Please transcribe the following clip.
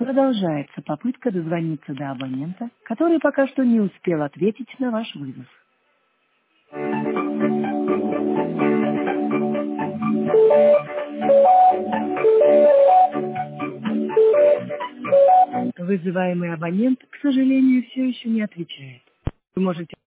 Продолжается попытка дозвониться до абонента, который пока что не успел ответить на ваш вызов. Вызываемый абонент, к сожалению, все еще не отвечает. Вы можете